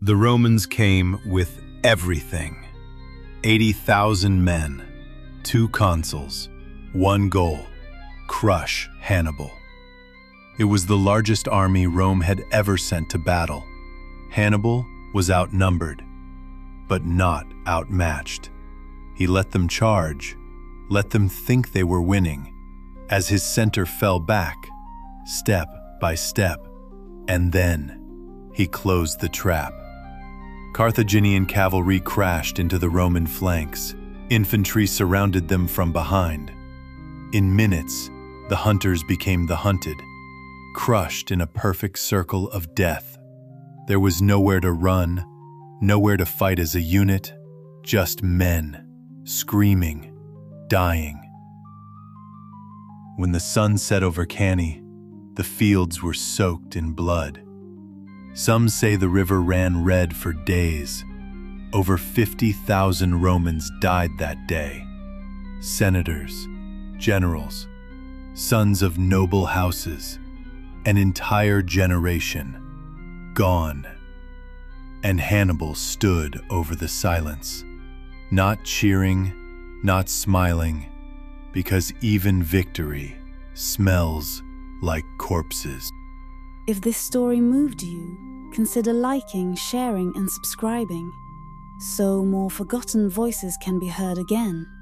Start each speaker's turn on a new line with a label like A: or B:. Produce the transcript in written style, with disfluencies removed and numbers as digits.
A: The Romans came with everything. 80,000 men, 2 consuls, 1 goal: crush Hannibal. It was the largest army Rome had ever sent to battle. Hannibal was outnumbered, but not outmatched. He let them charge, let them think they were winning, as his center fell back, step by step, and then he closed the trap. Carthaginian cavalry crashed into the Roman flanks. Infantry surrounded them from behind. In minutes, the hunters became the hunted, crushed in a perfect circle of death. There was nowhere to run, nowhere to fight as a unit, just men, screaming, dying. When the sun set over Cannae, the fields were soaked in blood. Some say the river ran red for days. Over 50,000 Romans died that day. Senators, generals, sons of noble houses, an entire generation, gone. And Hannibal stood over the silence, not cheering, not smiling, because even victory smells like corpses.
B: If this story moved you, consider liking, sharing, and subscribing, so more forgotten voices can be heard again.